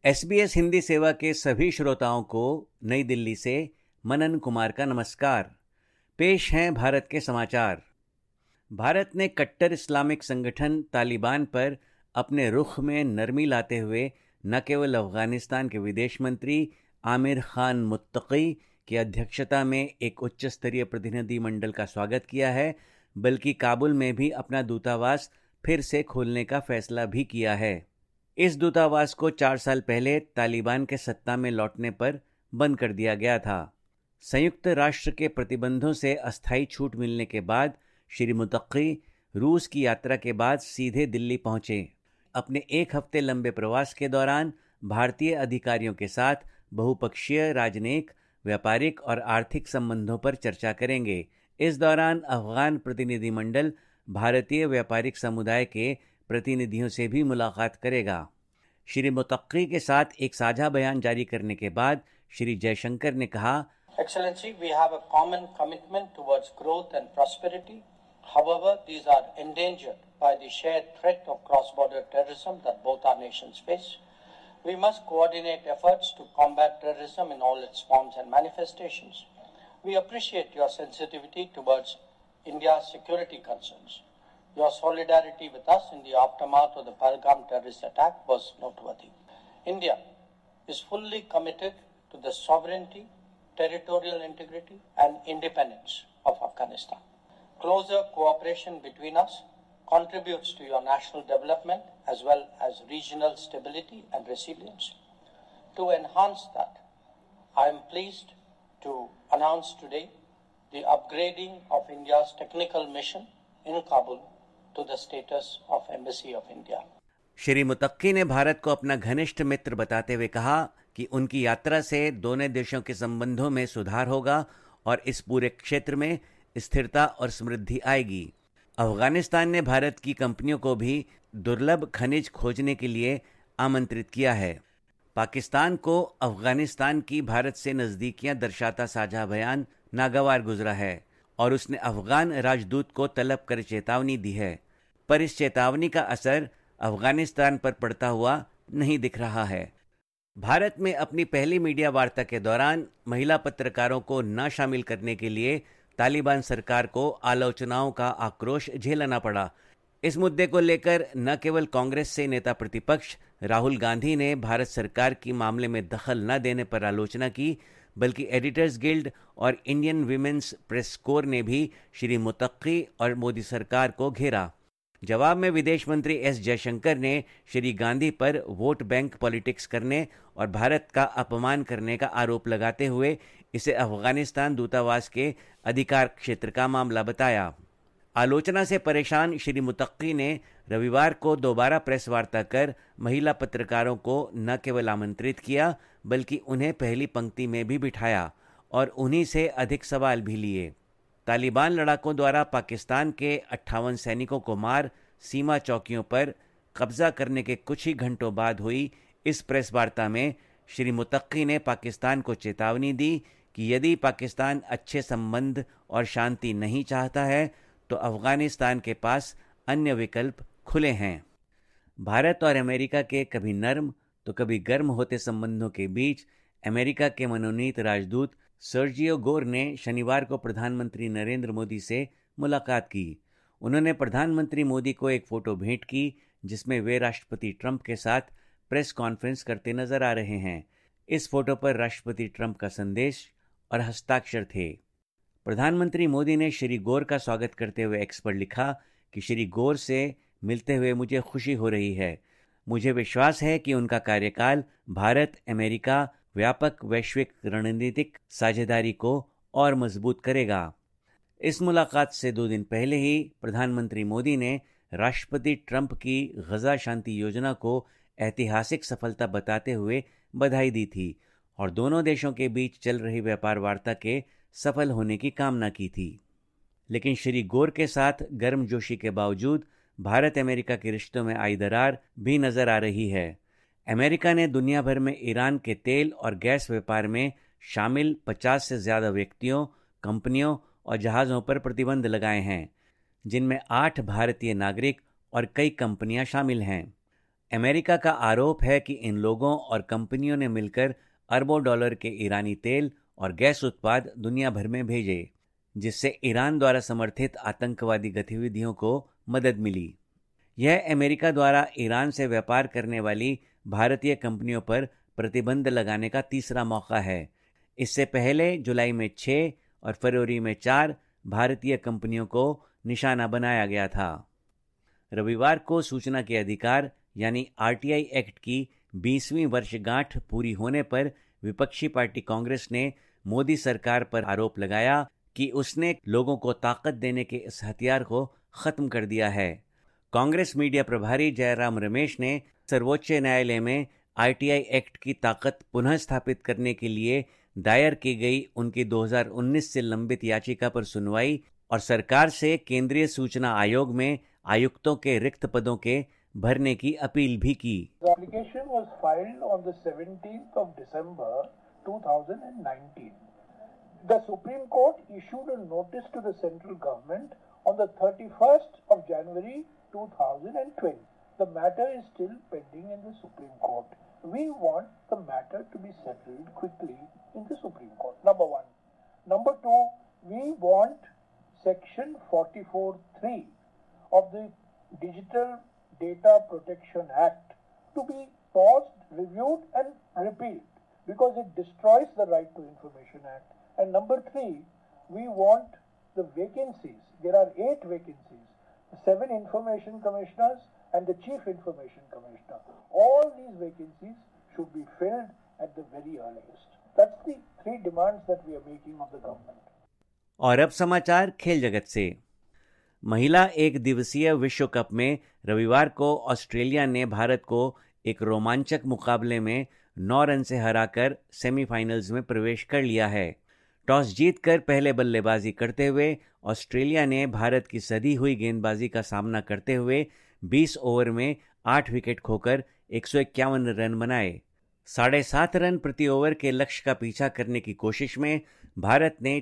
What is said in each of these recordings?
SBS Hindi सेवा के सभी श्रोताओं को नई दिल्ली से मनन कुमार का नमस्कार। पेश हैं भारत के समाचार। भारत ने कट्टर इस्लामिक संगठन तालिबान पर अपने रुख में नरमी लाते हुए न केवल अफगानिस्तान के विदेश मंत्री आमिर खान मुत्तकी की अध्यक्षता में एक उच्च स्तरीय प्रतिनिधि मंडल का स्वागत किया है, बल्कि काबुल में भी अपना दूतावास फिर से खोलने का फैसला भी किया है। इस दूतावास को 4 साल पहले तालिबान के सत्ता में लौटने पर बंद कर दिया गया था। संयुक्त राष्ट्र के प्रतिबंधों से अस्थायी छूट मिलने के बाद श्री मुत्तकी रूस की यात्रा के बाद सीधे दिल्ली पहुंचे। अपने 1 हफ्ते लंबे प्रवास के दौरान भारतीय अधिकारियों के साथ बहुपक्षीय, राजनयिक, व्यापारिक और आर्थिक संबंधों पर चर्चा करेंगे। इस दौरान अफगान प्रतिनिधिमंडल भारतीय व्यापारिक समुदाय के प्रतिनिधियों से भी मुलाकात करेगा। श्री मुत्तकी के साथ एक साझा बयान जारी करने के बाद श्री जयशंकर ने कहा, Excellency, we have a common commitment towards growth and prosperity. However, these are endangered by the shared threat of cross-border terrorism that both our nations face. We must coordinate efforts to combat terrorism in all its forms and manifestations. We appreciate your sensitivity towards India's security concerns. Your solidarity with us in the aftermath of the Pahalgam terrorist attack was noteworthy. India is fully committed to the sovereignty, territorial integrity and independence of Afghanistan. Closer cooperation between us contributes to your national development as well as regional stability and resilience. To enhance that, I am pleased to announce today the upgrading of India's technical mission in Kabul to the status of Embassy of India. Shri Muttaqi ने भारत को अपना घनिष्ठ मित्र बताते हुए कहा कि उनकी यात्रा से दोनों देशों के संबंधों में सुधार होगा और इस पूरे क्षेत्र में स्थिरता और समृद्धि आएगी। अफगानिस्तान ने भारत की कंपनियों को भी दुर्लभ खनिज खोजने के लिए आमंत्रित किया है। पाकिस्तान को अफगानिस्तान की भारत से नज़दीकियां दर्शाता साझा बयान नागवार गुजरा है और उसने अफगान राजदूत को तलब कर चेतावनी दी है, पर इस चेतावनी का असर अफगानिस्तान पर पड़ता हुआ नहीं दिख रहा है। भारत में अपनी पहली मीडिया वार्ता के दौरान महिला पत्रकारों को न शामिल करने के लिए तालिबान सरकार को आलोचनाओं का आक्रोश झेलना पड़ा। इस मुद्दे को लेकर न केवल कांग्रेस से नेता प्रतिपक्ष राहुल गांधी ने भारत सरकार की मामले में दखल न देने पर आलोचना की, बल्कि एडिटर्स गिल्ड और इंडियन विमेंस प्रेस कोर ने भी श्री मुत्तकी और मोदी सरकार को घेरा। जवाब में विदेश मंत्री एस जयशंकर ने श्री गांधी पर वोट बैंक पॉलिटिक्स करने और भारत का अपमान करने का आरोप लगाते हुए इसे अफगानिस्तान दूतावास के अधिकार क्षेत्र का मामला बताया। आलोचना से परेशान श्री मुत्तकी ने रविवार को दोबारा प्रेस वार्ता कर महिला पत्रकारों को न केवल आमंत्रित किया, बल्कि उन्हें पहली पंक्ति में भी बिठाया और उन्हीं से अधिक सवाल भी लिए। तालिबान लड़ाकों द्वारा पाकिस्तान के 58 सैनिकों को मार सीमा चौकियों पर कब्जा करने के कुछ ही घंटों बाद हुई इस प्रेस वार्ता में श्री मुत्तकी ने पाकिस्तान को चेतावनी दी कि यदि पाकिस्तान अच्छे संबंध और शांति नहीं चाहता है तो अफगानिस्तान के पास अन्य विकल्प खुले हैं। भारत और अमेरिका के कभी नर्म तो कभी गर्म होते संबंधों के बीच अमेरिका के मनोनीत राजदूत सर्जियो गोर ने शनिवार को प्रधानमंत्री नरेंद्र मोदी से मुलाकात की। उन्होंने प्रधानमंत्री मोदी को एक फ़ोटो भेंट की जिसमें वे राष्ट्रपति ट्रंप के साथ प्रेस कॉन्फ्रेंस करते नजर आ रहे हैं। इस फोटो पर राष्ट्रपति ट्रंप का संदेश और हस्ताक्षर थे। प्रधानमंत्री मोदी ने श्री गोर का स्वागत करते हुए एक्स पर लिखा कि श्री गोर से मिलते हुए मुझे खुशी हो रही है। मुझे विश्वास है कि उनका कार्यकाल भारत अमेरिका व्यापक वैश्विक रणनीतिक साझेदारी को और मजबूत करेगा। इस मुलाकात से 2 दिन पहले ही प्रधानमंत्री मोदी ने राष्ट्रपति ट्रंप की गजा शांति योजना को ऐतिहासिक सफलता बताते हुए बधाई दी थी और दोनों देशों के बीच चल रही व्यापार वार्ता के सफल होने की कामना की थी। लेकिन श्री गोर के साथ गर्मजोशी के बावजूद भारत अमेरिका के रिश्तों में आई दरार भी नजर आ रही है। अमेरिका ने दुनिया भर में ईरान के तेल और गैस व्यापार में शामिल 50 से ज़्यादा व्यक्तियों, कंपनियों और जहाज़ों पर प्रतिबंध लगाए हैं, जिनमें 8 भारतीय नागरिक और कई कंपनियां शामिल हैं। अमेरिका का आरोप है कि इन लोगों और कंपनियों ने मिलकर अरबों डॉलर के ईरानी तेल और गैस उत्पाद दुनिया भर में भेजे, जिससे ईरान द्वारा समर्थित आतंकवादी गतिविधियों को मदद मिली। यह अमेरिका द्वारा ईरान से व्यापार करने वाली भारतीय कंपनियों पर प्रतिबंध लगाने का तीसरा मौका है। इससे पहले जुलाई में 6 और फरवरी में 4 भारतीय कंपनियों को निशाना बनाया गया था। रविवार को सूचना के अधिकार यानी आरटीआई एक्ट की 20वीं वर्षगांठ पूरी होने पर विपक्षी पार्टी कांग्रेस ने मोदी सरकार पर आरोप लगाया कि उसने लोगों को ताकत देने के इस हथियार को खत्म कर दिया है। कांग्रेस मीडिया प्रभारी जयराम रमेश ने सर्वोच्च न्यायालय में आरटीआई एक्ट की ताकत पुनः स्थापित करने के लिए दायर की गई उनकी 2019 से लंबित याचिका पर सुनवाई और सरकार से केंद्रीय सूचना आयोग में आयुक्तों के रिक्त पदों के भरने की अपील भी की। The application was filed on the 17th of December 2019. The Supreme Court issued a notice to the central government on the 31st of January 2020. The matter is still pending in the Supreme Court. We want the matter to be settled quickly in the Supreme Court. Number one. Number two, we want Section 44(3) of the Digital Data Protection Act to be paused, reviewed and repealed because it destroys the Right to Information Act. And number three, we want the vacancies. There are 8 vacancies, 7 information commissioners and the chief information commissioner. All these vacancies should be filled at the very earliest. That's the 3 demands that we are making of the government. और अब समाचार खेल जगत से। महिला एक दिवसीय विश्व कप में रविवार को ऑस्ट्रेलिया ने भारत को एक रोमांचक मुकाबले में 9 रन से हराकर सेमीफाइनल्स में प्रवेश कर लिया है। टॉस जीतकर पहले बल्लेबाजी करते हुए ऑस्ट्रेलिया ने भारत की सधी हुई गेंदबाजी का सामना करते हुए 20 ओवर में 8 विकेट खोकर 151 रन बनाए। 7.5 रन प्रति ओवर के लक्ष्य का पीछा करने की कोशिश में भारत ने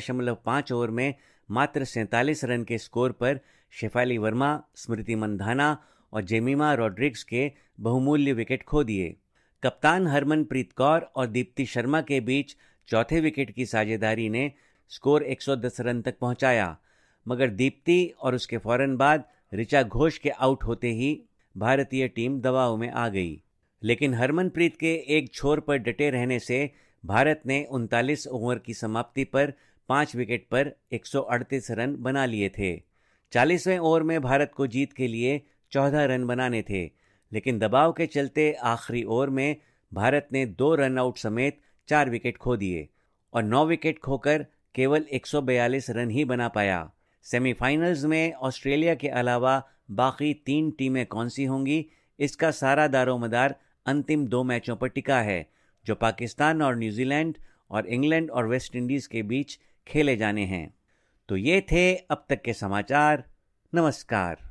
6.5 ओवर में मात्र 47 रन के स्कोर पर शेफाली वर्मा, स्मृति मंधाना और जेमिमा रॉड्रिग्स के बहुमूल्य विकेट खो दिए। कप्तान हरमनप्रीत कौर और दीप्ति शर्मा के बीच चौथे विकेट की साझेदारी ने स्कोर 110 रन तक पहुंचाया, मगर दीप्ति और उसके फौरन बाद ऋचा घोष के आउट होते ही भारतीय टीम दबाव में आ गई। लेकिन हरमनप्रीत के एक छोर पर डटे रहने से भारत ने 39 ओवर की समाप्ति पर 5 विकेट पर 138 रन बना लिए थे। 40वें ओवर में भारत को जीत के लिए 14 रन बनाने थे, लेकिन दबाव के चलते आखिरी ओवर में भारत ने 2 रन आउट समेत 4 विकेट खो दिए और 9 विकेट खोकर केवल 142 रन ही बना पाया। सेमीफाइनल्स में ऑस्ट्रेलिया के अलावा बाकी 3 टीमें कौन सी होंगी, इसका सारा दारोमदार अंतिम 2 मैचों पर टिका है, जो पाकिस्तान और न्यूजीलैंड और इंग्लैंड और वेस्ट इंडीज के बीच खेले जाने हैं। तो ये थे अब तक के समाचार। नमस्कार।